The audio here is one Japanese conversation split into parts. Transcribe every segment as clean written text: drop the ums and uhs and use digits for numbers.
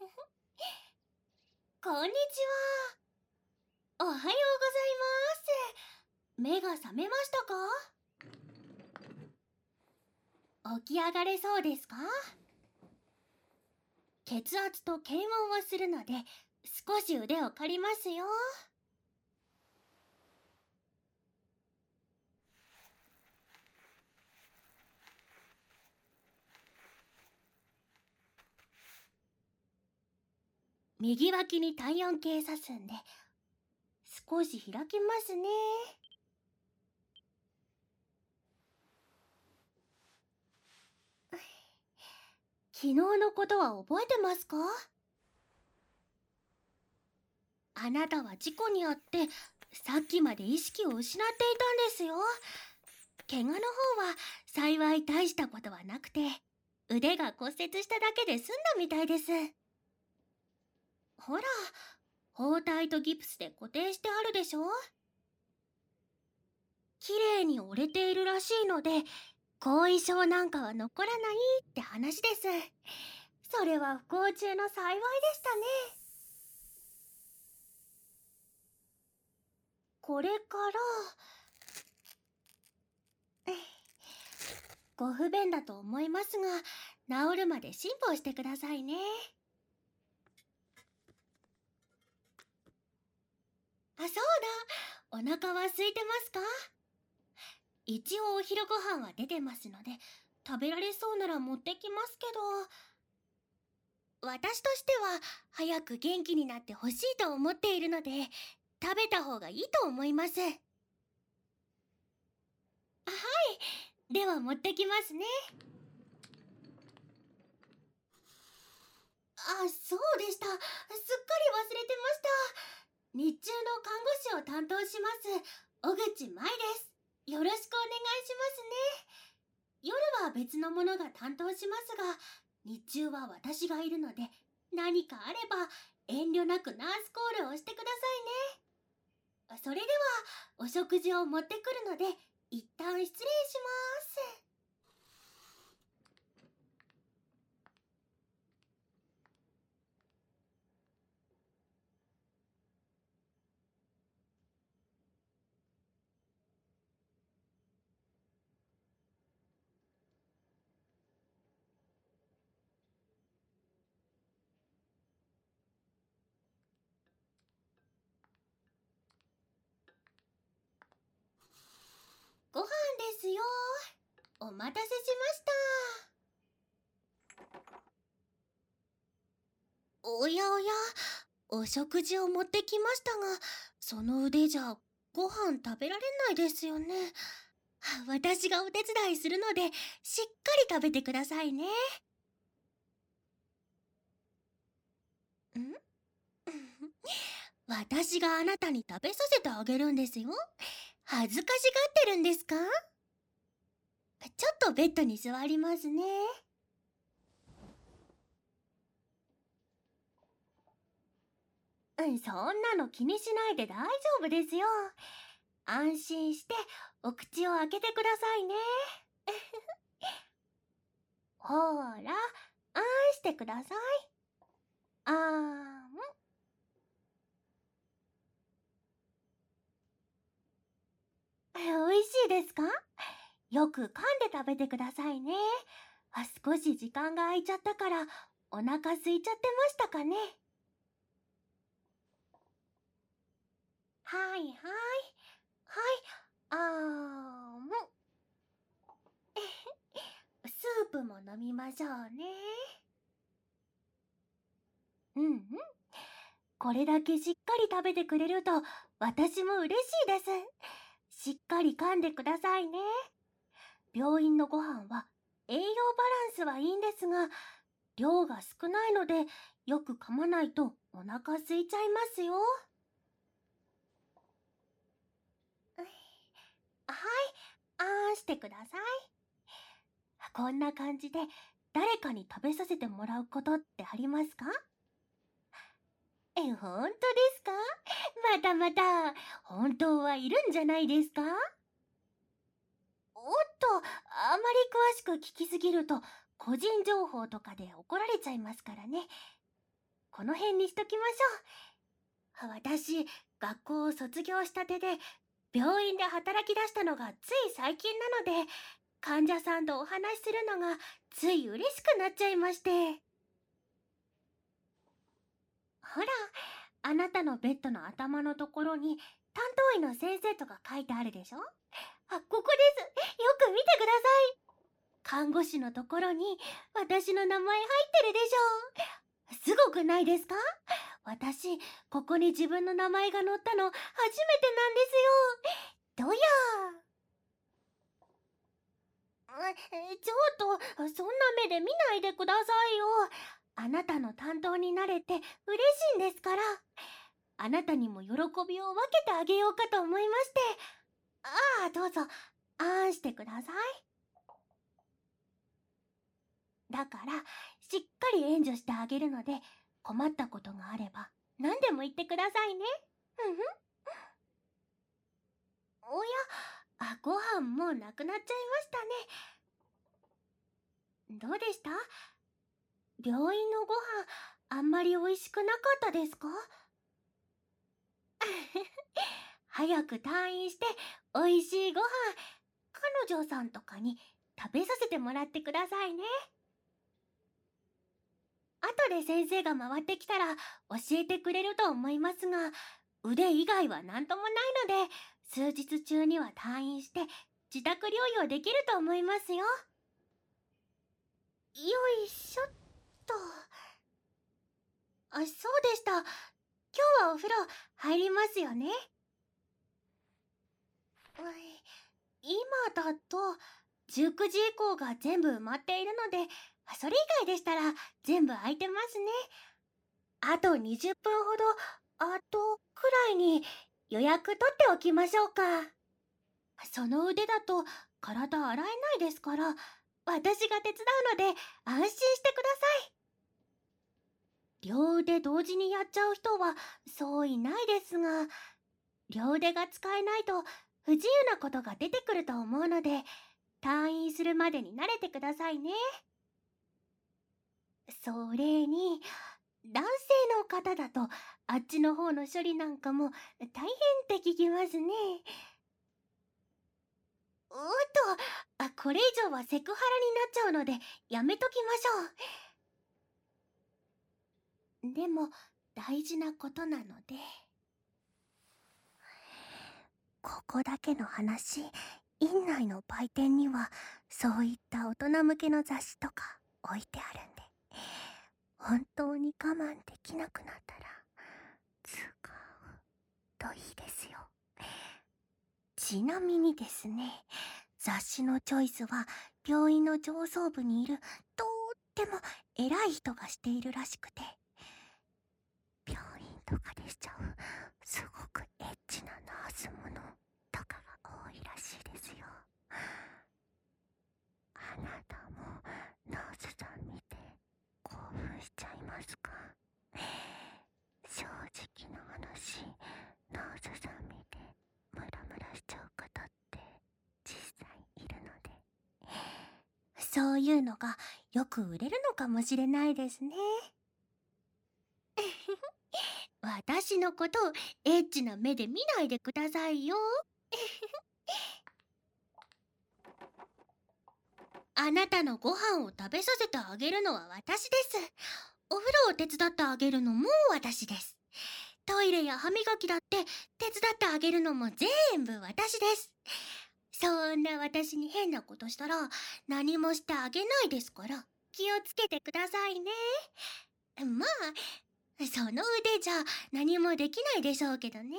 こんにちは。おはようございます。目が覚めましたか？起き上がれそうですか？血圧と検温をするので、少し腕を借りますよ。右脇に体温計さすんで、少し開きますね。昨日のことは覚えてますか？あなたは事故に遭って、さっきまで意識を失っていたんですよ。怪我の方は幸い大したことはなくて、腕が骨折しただけで済んだみたいです。ほら、包帯とギプスで固定してあるでしょ？綺麗に折れているらしいので、後遺症なんかは残らないって話です。それは不幸中の幸いでしたね。これからご不便だと思いますが、治るまで辛抱してくださいね。あ、そうだ。お腹は空いてますか？一応お昼ご飯は出てますので、食べられそうなら持ってきますけど、私としては早く元気になってほしいと思っているので、食べた方がいいと思います。はい、では持ってきますね。あ、そうでした。すっかり忘れてました。日中の看護師を担当します、小口舞です。よろしくお願いしますね。夜は別の者が担当しますが、日中は私がいるので、何かあれば遠慮なくナースコールをしてくださいね。それでは、お食事を持ってくるので、一旦失礼します。ご飯ですよ。お待たせしました。おやおや、お食事を持ってきましたが、その腕じゃご飯食べられないですよね。私がお手伝いするので、しっかり食べてくださいね。ん私があなたに食べさせてあげるんですよ。恥ずかしがってるんですか？ちょっとベッドに座りますね。そんなの気にしないで大丈夫ですよ。安心してお口を開けてくださいね。ほーら、あんしてください。あーん。おいしいですか？よく噛んで食べてくださいね。少し時間が空いちゃったからお腹空いちゃってましたかね。はいはい。はい、あーん。スープも飲みましょうね。うんうん。これだけしっかり食べてくれると私も嬉しいです。しっかり噛んでくださいね。病院のご飯は栄養バランスはいいんですが、量が少ないのでよく噛まないとお腹空いちゃいますよ。はい、あーしてください。こんな感じで誰かに食べさせてもらうことってありますか？本当ですか？またまた、本当はいるんじゃないですか？おっと、あまり詳しく聞きすぎると個人情報とかで怒られちゃいますからね。 この辺にしときましょう。私、学校を卒業したてで、病院で働き出したのがつい最近なので、患者さんとお話しするのがつい嬉しくなっちゃいまして。ほら、あなたのベッドの頭のところに担当医の先生とか書いてあるでしょ。あ、ここです。よく見てください。看護師のところに私の名前入ってるでしょ。すごくないですか？私、ここに自分の名前が載ったの初めてなんですよ。どやちょっと、そんな目で見ないでくださいよ。あなたの担当になれて嬉しいんですから。あなたにも喜びを分けてあげようかと思いまして。ああ、どうぞ、あんしてください。だから、しっかり援助してあげるので、困ったことがあれば、何でも言ってくださいね。うんふん。おや、ご飯もうなくなっちゃいましたね。どうでした？病院のご飯、あんまり美味しくなかったですか？早く退院して、美味しいご飯、彼女さんとかに食べさせてもらってくださいね。後で先生が回ってきたら教えてくれると思いますが、腕以外は何ともないので、数日中には退院して自宅療養できると思いますよ。よいしょっと。そうでした。今日はお風呂入りますよね。今だと19時以降が全部埋まっているので、それ以外でしたら全部空いてますね。あと20分ほど、くらいに予約取っておきましょうか。その腕だと体洗えないですから、私が手伝うので安心してください。両腕同時にやっちゃう人はそういないですが、両腕が使えないと不自由なことが出てくると思うので、退院するまでに慣れてくださいね。それに、男性の方だとあっちの方の処理なんかも大変って聞きますね。これ以上はセクハラになっちゃうのでやめときましょう。でも大事なことなので。ここだけの話、院内の売店にはそういった大人向けの雑誌とか置いてあるんで、本当に我慢できなくなったら使うといいですよ。ちなみにですね、雑誌のチョイスは病院の上層部にいるとっても偉い人がしているらしくて、病院とかでしちゃうすごくエッチなナースものとかが多いらしいですよ。あなたもナースさん見て興奮しちゃいますか？正直な話、ナースさん見てムラムラしちゃう方って実際いるので、そういうのがよく売れるのかもしれないですね。私のことをエッチな目で見ないでくださいよ。あなたのご飯を食べさせてあげるのは私です。お風呂を手伝ってあげるのも私です。トイレや歯磨きだって手伝ってあげるのも全部私です。そんな私に変なことしたら何もしてあげないですから、気をつけてくださいね。まあ、その腕じゃ何もできないでしょうけどね。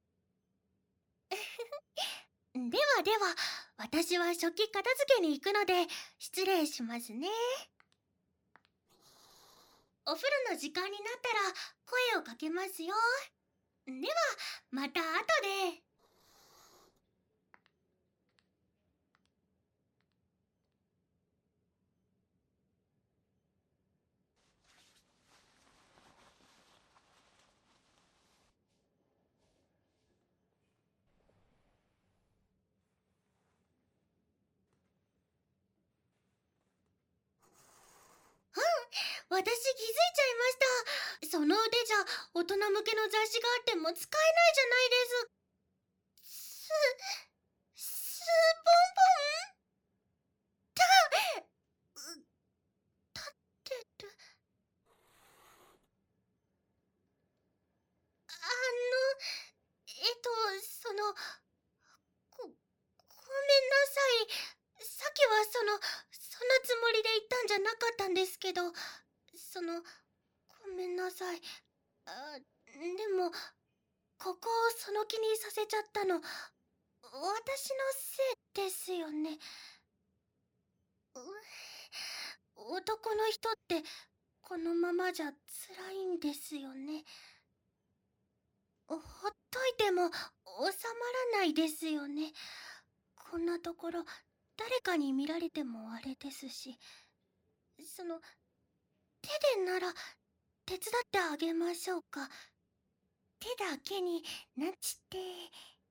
ではでは、私は食器片付けに行くので失礼しますね。お風呂の時間になったら声をかけますよ。では、また後で。私気づいちゃいました。 その腕じゃ大人向けの雑誌があっても使えないじゃないです。スポンポン、立ってる。その、ごめんなさい。さっきはそんなつもりで言ったんじゃなかったんですけど、ごめんなさい。でも、ここをその気にさせちゃったの、私のせいですよね。男の人ってこのままじゃ辛いんですよね。ほっといても収まらないですよね。こんなところ誰かに見られてもあれですし、手でなら手伝ってあげましょうか。手だけになんちって。